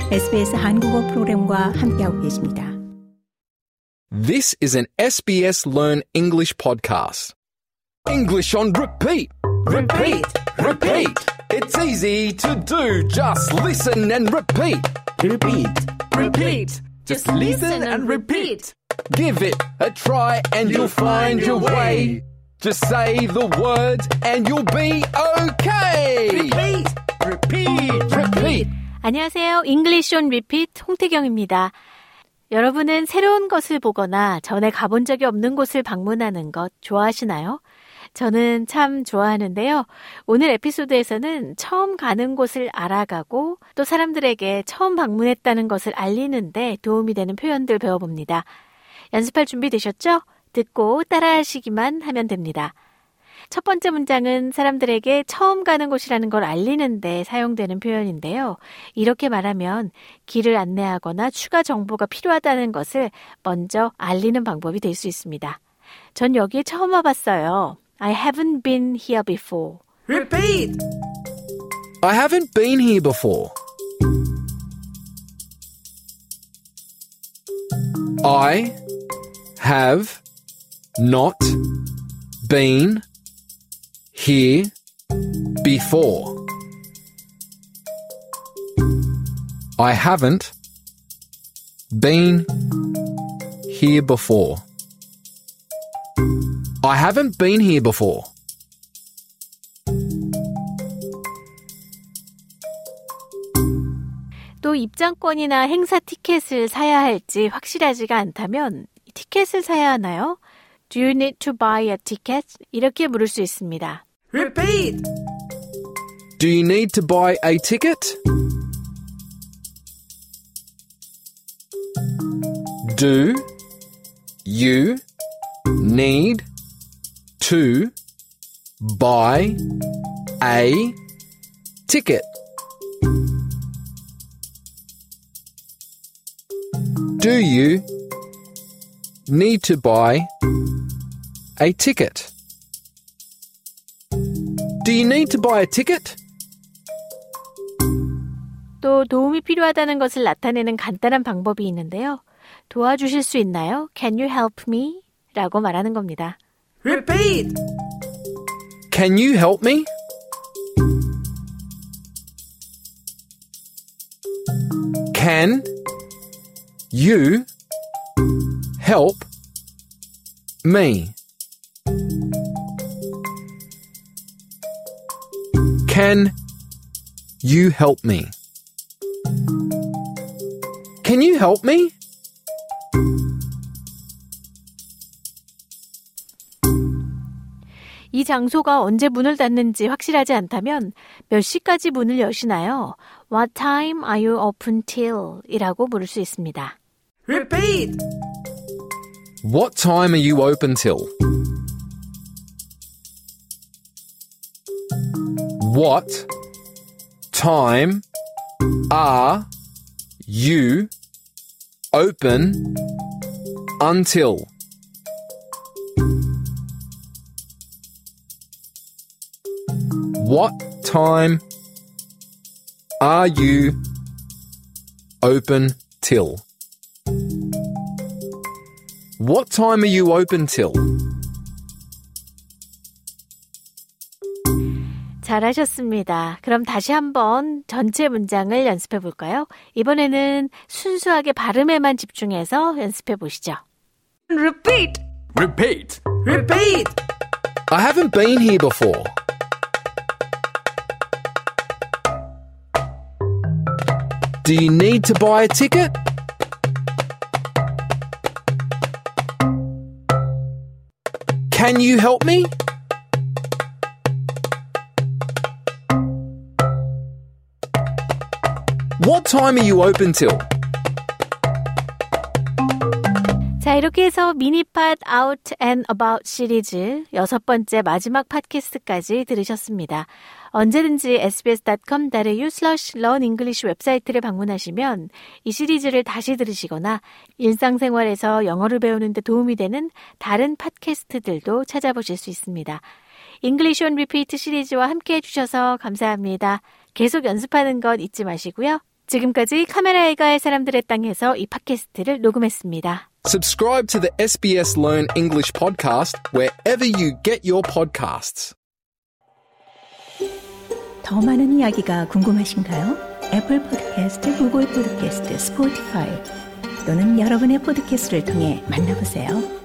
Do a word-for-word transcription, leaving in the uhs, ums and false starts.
에스비에스 한국어 프로그램과 함께하고 계십니다. This is an 에스비에스 Learn English podcast. English on repeat, repeat, repeat. It's easy to do. Just listen and repeat. Repeat, repeat. Just listen and repeat. Give it a try and you'll find your way. Just say the words and you'll be okay. Repeat, repeat, repeat. 안녕하세요. English on Repeat 홍태경입니다. 여러분은 새로운 것을 보거나 전에 가본 적이 없는 곳을 방문하는 것 좋아하시나요? 저는 참 좋아하는데요. 오늘 에피소드에서는 처음 가는 곳을 알아가고 또 사람들에게 처음 방문했다는 것을 알리는데 도움이 되는 표현들 배워봅니다. 연습할 준비 되셨죠? 듣고 따라하시기만 하면 됩니다. 첫 번째 문장은 사람들에게 처음 가는 곳이라는 걸 알리는데 사용되는 표현인데요. 이렇게 말하면 길을 안내하거나 추가 정보가 필요하다는 것을 먼저 알리는 방법이 될 수 있습니다. 전 여기에 처음 와봤어요. I haven't been here before. repeat. I haven't been here before. I have not been here before. I haven't been here before. I haven't been here before. 또 입장권이나 행사 티켓을 사야 할지 확실하지가 않다면 티켓을 사야 하나요? Do you need to buy a ticket? 이렇게 물을 수 있습니다. repeat. Do you need to buy a ticket? Do you need to buy a ticket? Do you need to buy a ticket? Do you need to buy a ticket? 또 도움이 필요하다는 것을 나타내는 간단한 방법이 있는데요. 도와주실 수 있나요? Can you help me? 라고 말하는 겁니다. repeat. Can you help me? Can you help me? Can you help me? Can you help me? 이 장소가 언제 문을 닫는지 확실하지 않다면 몇 시까지 문을 여시나요? What time are you open till? 이라고 물을 수 있습니다. repeat. What time are you open till? What time are you open until? What time are you open till? What time are you open till? 잘하셨습니다. 그럼 다시 한번 전체 문장을 연습해 볼까요? 이번에는 순수하게 발음에만 집중해서 연습해 보시죠. repeat. Repeat. repeat. I haven't been here before. Do you need to buy a ticket? Can you help me? What time are you open till? 자, 이렇게 해서 미니팟 Out and About 시리즈 여섯 번째 마지막 팟캐스트까지 들으셨습니다. 언제든지 에스비에스 닷컴 slash slash learn english 웹사이트를 방문하시면 이 시리즈를 다시 들으시거나 일상생활에서 영어를 배우는 데 도움이 되는 다른 팟캐스트들도 찾아보실 수 있습니다. English on Repeat 시리즈와 함께 해주셔서 감사합니다. 계속 연습하는 것 잊지 마시고요. 지금까지 카메라에 갈 사람들의 땅에서 이 팟캐스트를 녹음했습니다. Subscribe to the 에스비에스 Learn English podcast wherever you get your podcasts. 더 많은 이야기가 궁금하신가요? 애플 팟캐스트, 구글 팟캐스트, 스포티파이 또는 여러분의 팟캐스트를 통해 만나보세요.